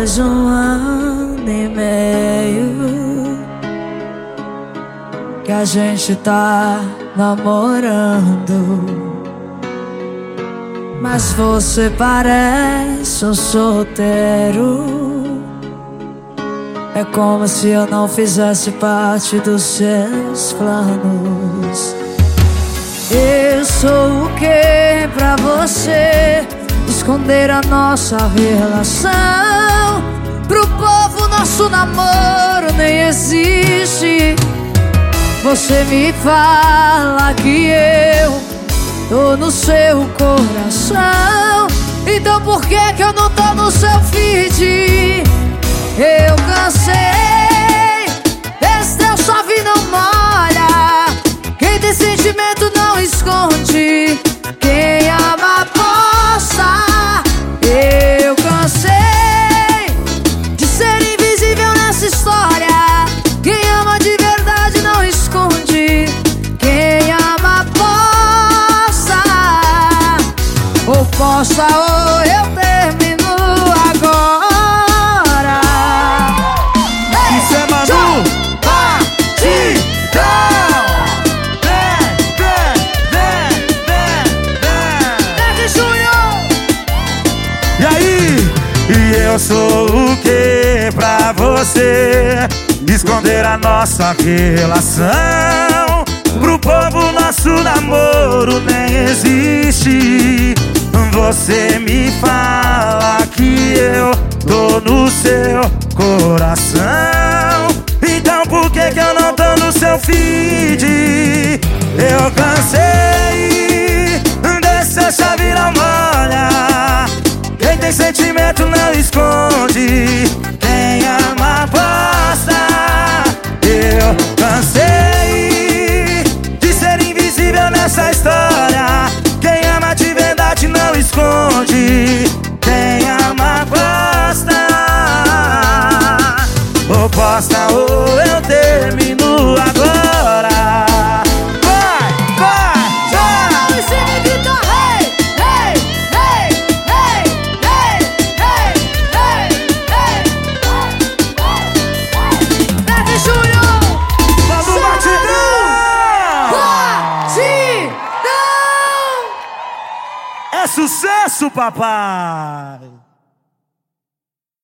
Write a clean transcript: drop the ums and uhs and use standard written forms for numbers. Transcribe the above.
faz 1 ano e meio que a gente tá namorando, mas você parece um solteiro. É como se eu não fizesse parte dos seus planos. Eu sou o que pra você? Esconder a nossa relação. Pro povo nosso namoro nem existe. Você me fala que eu tô no seu coração. Então por que eu não tô no seu feed? Eu cansei, esse teu chove não molha. Quem tem sentimento não esconde, quem ama aposta. Eu cansei de ser invisível nessa história. Quem ama de verdade não esconde, quem ama aposta. Ou posta ou eu termino agora. Isso é Manu Batidão. Neto Júnior. E aí? E eu sou o que pra você? Esconder a nossa relação. Pro povo nosso namoro nem existe. Você me fala que eu tô no seu coração. Então por que eu não tô no seu feed? Eu cansei desse chave não molha. Quem tem sentimento não esconde, quem ama aposta. Eu cansei de ser invisível nessa história. Quem ama de verdade não esconde, quem ama aposta. Ou posta ou eu termino agora. Vai, vai, vai. Neto Júnior. Manu Batidão. Batidão. É sucesso, papai!